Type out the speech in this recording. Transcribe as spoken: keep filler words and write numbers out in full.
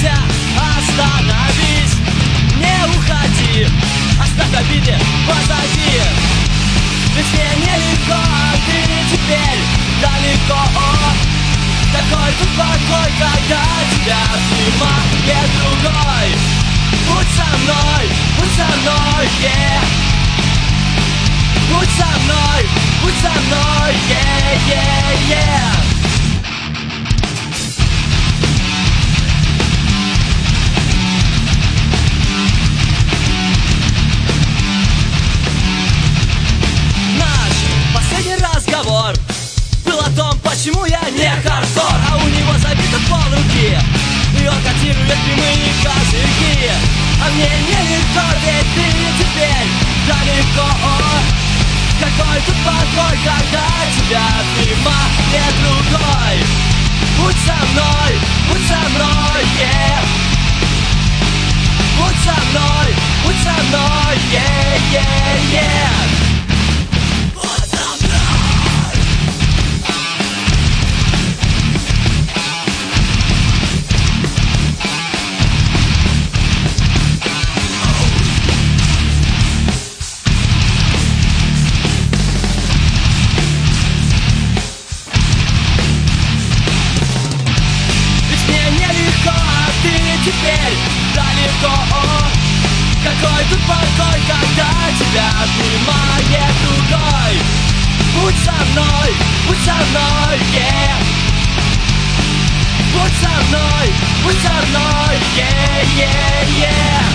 остановься, остановись, не уходи, оставь обиды позади. Ведь мне нелегко, а ты теперь далеко. Такой тут покой, когда тебя обнимает другой. Будь со мной, будь со мной, yeah. Будь со мной, будь со мной, yeah, yeah, yeah. Наш последний разговор был о том, почему я не хардкор, а у него забито полруки, и он котирует прямые козырьки. А мне нелегко, ведь ты теперь далеко. Какой тут покой, когда тебя обнимает другой. Будь со мной, будь со мной, yeah. Будь со мной, будь со мной, yeah, yeah, yeah. Теперь далеко. Какой тут покой, когда тебя обнимает другой. Будь со мной, будь со мной, yeah. Будь со мной, будь со мной, yeah, yeah, yeah.